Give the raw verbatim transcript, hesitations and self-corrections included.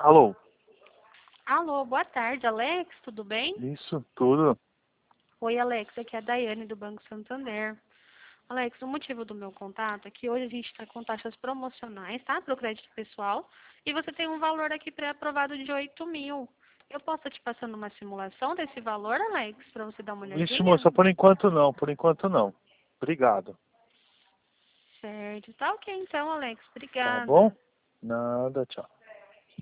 Alô? Alô, boa tarde, Alex, tudo bem? Isso, tudo. Oi, Alex, aqui é a Daiane do Banco Santander. Alex, o motivo do meu contato é que hoje a gente está com taxas promocionais, tá? Para o crédito pessoal. E você tem um valor aqui pré-aprovado de oito mil. Eu posso estar te passando uma simulação desse valor, Alex, para você dar uma Vixe, olhadinha? moça, por enquanto não, por enquanto não. Obrigado. Certo, tá ok então, Alex, Tá bom? obrigada. Nada, tchau.